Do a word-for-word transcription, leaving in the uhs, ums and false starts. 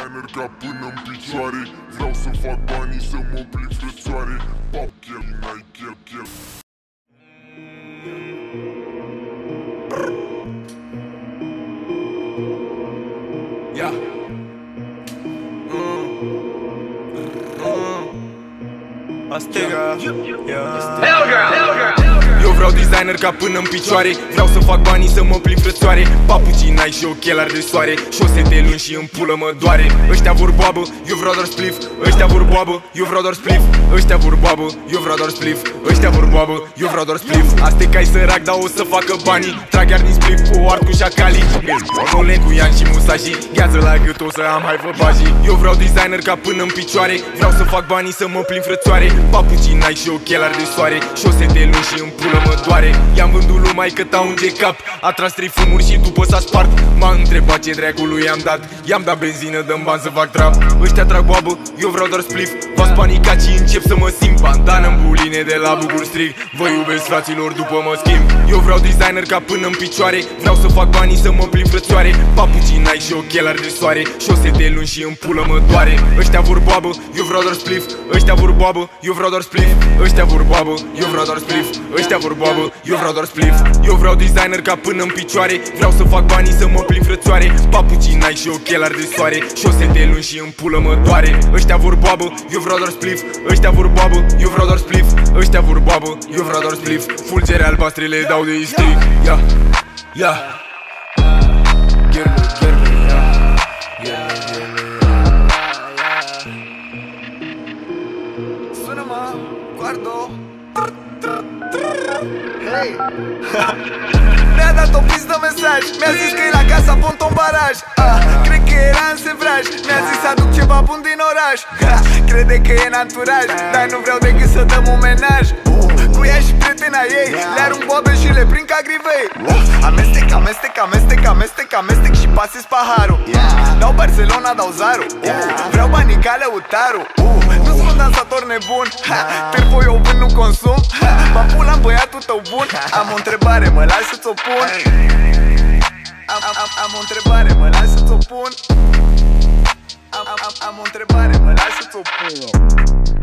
designer ca până în picioare. Vreau să fac banii să mă plimb frățoare. Pap, chel, n-ai chel, chel. Yeah. Mm. Mm. Astega. Yeah. Eu vreau designer ca până în picioare. Vreau să fac banii să mă plimb frățoare. Papucii n-ai și ochelari de soare. Șosete lungi și în pulă mă doare. Ăștia vor boabă, eu vreau doar spliff. Ăștia vor boabă, eu vreau doar spliff. Ăștia vor boabă, eu vreau doar spliff. Ăștia vor boabă, eu vreau doar spliff. Aste cai sărac, dar o să facă banii. Trag iar din spliff cu Arcu și Acali. Olen cu Ian și Musashi. Gheață la gât, o să am hai văbajii. Eu vreau designer ca până în picioare. Vreau să fac banii să mă plimb frățoare. Papucii n-ai și ochelari de soare. Șosete lungi și în pulă mă doare. I-am vândut lumai că taun de cap. A tras trei fumuri și după s-a spart. M-a întrebat ce dracu-lui i-am dat. I-am dat benzină, dăm bani să fac trap. Ăștia trag boabă, eu vreau doar spliff. V-ați panicat și încep să mă simt bandană în buline de la Bucur strig. Vă iubesc fraților, după mă schimb. Eu vreau designer ca până în picioare. Vreau să fac banii să mă plimb frățoare. Papucii n-ai și ochelari de soare. Șosete lungi și în pulă mă doare. Ăștia vor boabă, eu vreau doar spliff. Ăștia vor boabă, eu vreau doar spliff. Ăștia vor boabă, eu vreau doar spliff. Ăștia vor boabă, eu vreau doar spliff. Eu vreau designer ca până în picioare. Vreau să fac banii să mă plimb frățoare. Papucii n-ai și ochelari de soare. Șosete lungi și în pulă mă doare. Ăștia vor boabă, eu vreau doar spliff. Ăștia vor boabă, eu vreau doar spliff. Ăștia vor boabă, eu vreau doar spliff. Fulgere albastre le dau de istic. Ia, ia. Gherle, gherle, ia. Gherle, gherle, ia. Sună-mă, Guardo. Hei! Mi-a dat o pis de mesaj. Mi-a zis că e la casa Ponton Baraj. ah, Cred că era în sevraj. Mi-a zis să aduc ceva bun din oraș. ha, Crede că e în anturaj, dar nu vreau decât să dăm un menaj. Cu ea și prietena ei le arunc boabe și le prind ca grivei. Amestec, amestec, amestec, amestec, amestec și pasez paharul. Dau Barcelona, dau Zaru. Vreau banii ca Lăutaru. Nu sunt un dansator nebun. Târfo eu vând, nu consum. Mă pula-n băiatul tău bun. Am o întrebare, mă lași să ți-o pun. Am, am, am, am o întrebare, mă lași să ți-o pun. Am, am, am o întrebare, mă lași să ți-o pun.